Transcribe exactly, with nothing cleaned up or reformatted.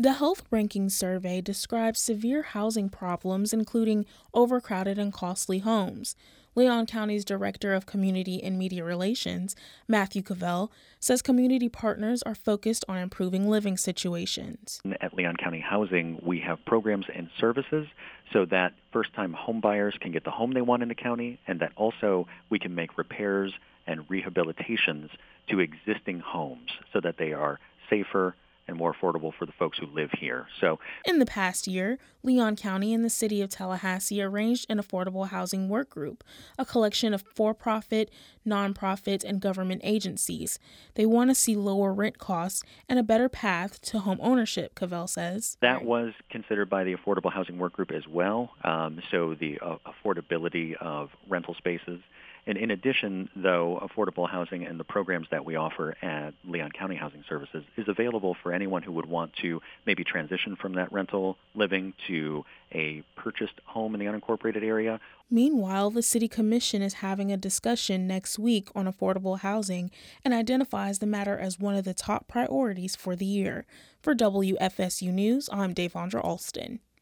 The Health Rankings Survey describes severe housing problems, including overcrowded and costly homes. Leon County's Director of Community and Media Relations, Matthew Cavell, says community partners are focused on improving living situations. At Leon County Housing, we have programs and services so that first-time home buyers can get the home they want in the county, and that also we can make repairs and rehabilitations to existing homes so that they are safer and more affordable for the folks who live here. So, in the past year, Leon County and the city of Tallahassee arranged an affordable housing work group, a collection of for-profit, nonprofit, and government agencies. They want to see lower rent costs and a better path to home ownership, Cavell says. That was considered by the Affordable Housing Work Group as well, um, so the uh, affordability of rental spaces. And in addition, though, affordable housing and the programs that we offer at Leon County Housing Services is available for anyone who would want to maybe transition from that rental living to a purchased home in the unincorporated area. Meanwhile, the City Commission is having a discussion next week on affordable housing and identifies the matter as one of the top priorities for the year. For W F S U News, I'm Davondra Alston.